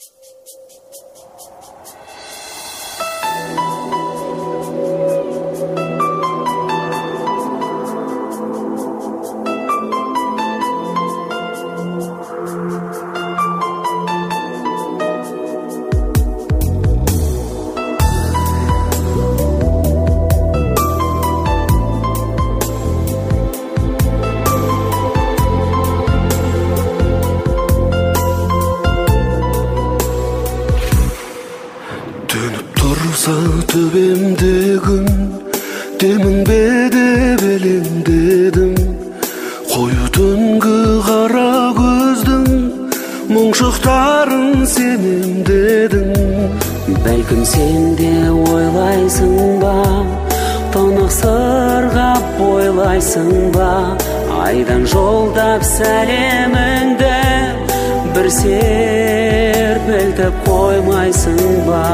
Төбемде күн демің бе деп елеңдедім, қою түнгі қара көздің мұңшықтарын сенем дедің. Бәлкім сен де ойлайсың ба, тұнық сырғап ойлайсың ба, айдан жолдап сәлеміңді бір серпілтіп қоймайсың ба.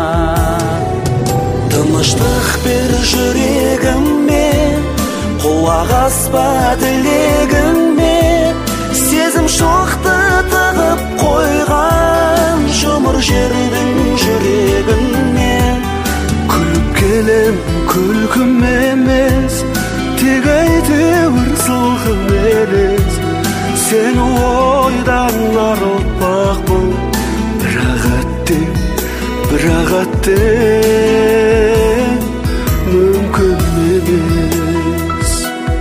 Тыныштық бер жүрегіме, құлақ аспа тілегіме, сезім шоқты тығып қойған жұмыр жердің жүрегіне. Күліп келем күлкім емес, тек әйтеуір сылқым елес, сені ойдан арылтпақпын, бірақ әттең мүмкін емес.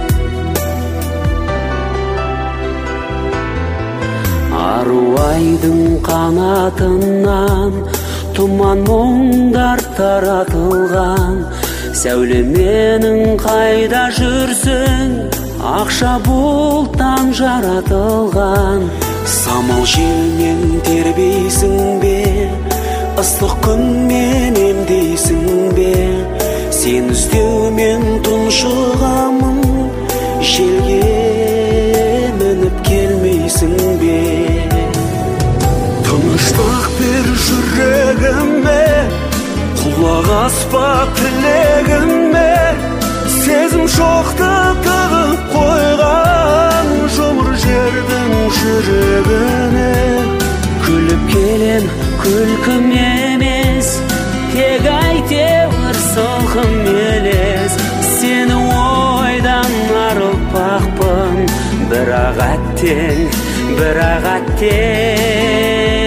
Ару айдың қанатынан тұман мұңдар таратылған, сәуле менің қайда жүрсің, ақша бұлттан жаратылған. Самал желмен тербейсің бе, ыстық күнмен емдейсің бе, сен іздеумен тұншығамын, желге мініп келмейсің бе. Тыныштық бер жүрегіме, құлақ аспа тілегіме, сезім шоқты тығып қойған жұмыр жердің жүрегіне. Күліп келем күлкім емес, тек әйтеуір сылқым елес, сені ойдан арылтпақпын, бірақ әттең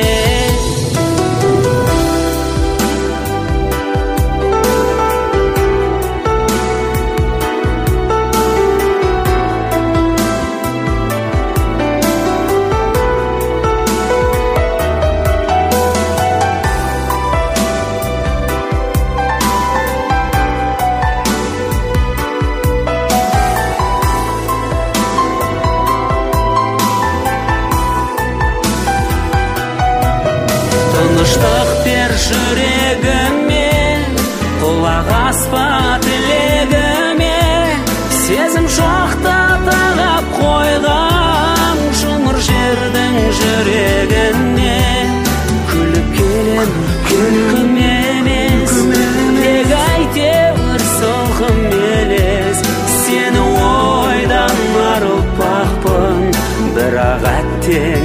тыныштық бер жүрегіме, құлақ аспа тілегіме, сезім шоқты тығып қойған жұмыр жердің жүрегіне. Күліп келем күлкім емес, тек әйтеуір сылқым елес, сені ойдан арылтпақпын, бірақ әттең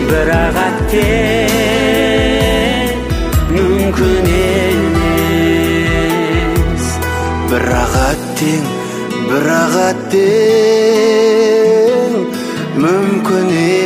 мүмкін емес. Бірақ әттең мүмкін емес.